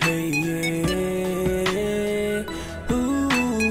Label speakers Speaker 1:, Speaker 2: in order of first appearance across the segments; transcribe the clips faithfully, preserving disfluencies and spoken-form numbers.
Speaker 1: Hey, yeah. uh,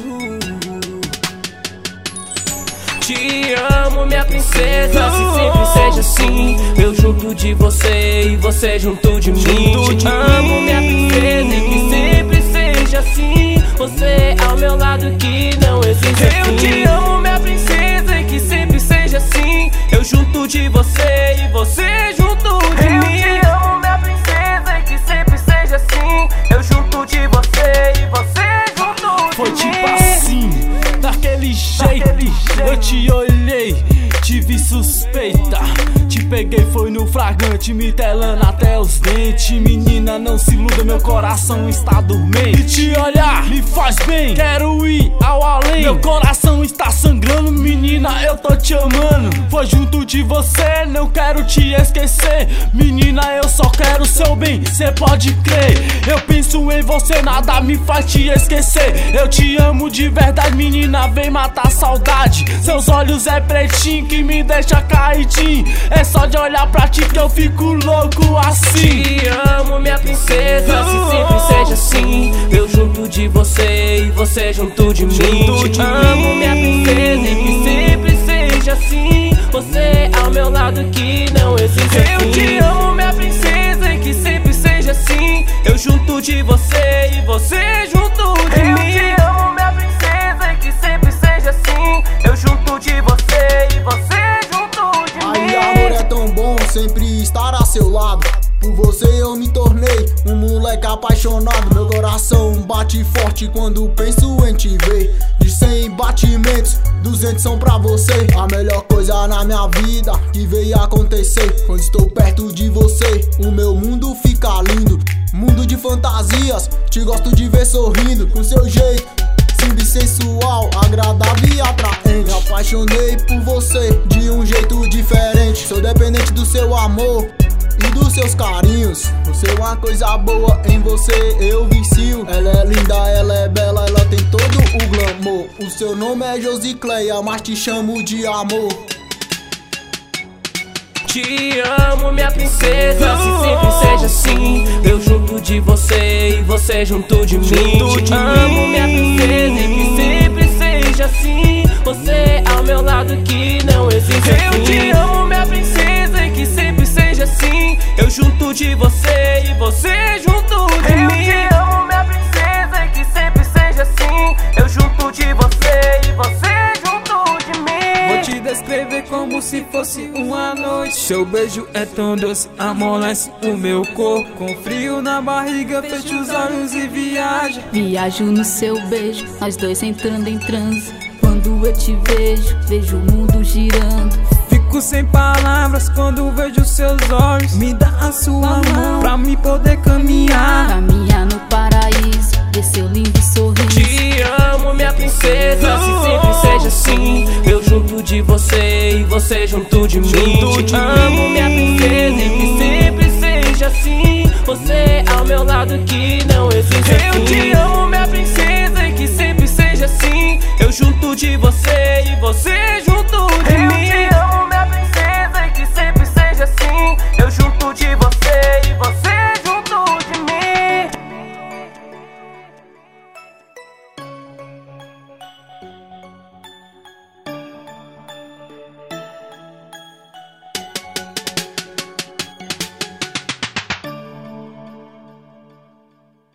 Speaker 1: Te amo, minha princesa, se sempre seja assim. Eu junto de você e você junto de mim. Te amo, minha princesa, e que sempre seja assim. Você ao meu lado que não existe fim. Eu te amo, minha princesa, e que sempre seja assim. Eu junto de você e você junto de mim. Eu te amo, minha princesa, e que sempre seja assim. Eu junto de você e você junto de mim.
Speaker 2: Foi tipo assim, daquele jeito, daquele jeito. Eu te olhei, te vi suspeita. Te peguei, foi no flagrante, me telando até os dentes. Menina, não se iluda, meu coração está dormente. E te olhar me faz bem, quero ir ao além. Meu coração está sangrando, menina, eu tô te amando. Foi junto de você, não quero te esquecer. Menina, eu só quero seu bem, cê pode crer. Eu penso em você, nada me faz te esquecer. Eu te amo de verdade, menina, vem matar a saudade. Seus olhos é pretinho que me deixa caidinho. É só de olhar pra ti que eu fico louco assim.
Speaker 1: Te amo, minha princesa, se sempre seja assim. Eu junto de você e você junto de mim. Te amo, minha princesa, e que sempre seja assim. Você ao meu lado que não existe fim. Eu te amo, minha princesa, e que sempre seja assim. Eu junto de você e você junto de mim. Eu te amo, minha princesa, e que sempre seja assim. Eu junto de você e você junto de mim.
Speaker 3: Ai, amor, é tão bom sempre estar a seu lado. Por você eu me tornei um moleque apaixonado. Meu coração bate forte quando penso em te ver. De cem batimentos, duzentos são pra você. A melhor coisa na minha vida que veio acontecer. Quando estou perto de você, o meu mundo fica lindo. Mundo de fantasias, te gosto de ver sorrindo. Com seu jeito simples, sensual, agradável e atraente. Me apaixonei por você de um jeito diferente. Sou dependente do seu amor e dos seus carinhos. Você é uma coisa boa, em você eu vicio. Ela é linda, ela é bela, ela tem todo o glamour. O seu nome é Josicleia, mas te chamo de amor.
Speaker 1: Te amo, minha princesa, se sempre seja assim. Eu junto de você e você junto de mim. Te amo, minha princesa, e que sempre seja assim. Você ao meu lado que não existe fim. Eu te amo, minha princesa, e que sempre seja assim. Eu junto de você e você junto de mim. Eu te amo, minha princesa, e que sempre seja assim. Eu junto de você e você junto de mim.
Speaker 4: Vou te descrever como se fosse uma noite. Seu beijo é tão doce, amolece o meu corpo. Com frio na barriga, fecha os olhos e viaja.
Speaker 5: Viajo no seu beijo, nós dois entrando em transe. Quando eu te vejo, vejo o mundo girando.
Speaker 4: Fico sem palavras quando vejo seus olhos. Me dá a sua mão pra me poder caminhar.
Speaker 5: Caminhar no paraíso, ver seu lindo sorriso.
Speaker 1: Te amo, minha princesa, se sempre seja assim. Eu junto de você e você junto de mim. Te amo, minha princesa, e que sempre seja assim. Você ao meu lado que não existe fim. Eu te amo, minha princesa, e que sempre seja assim. Eu junto de você e você junto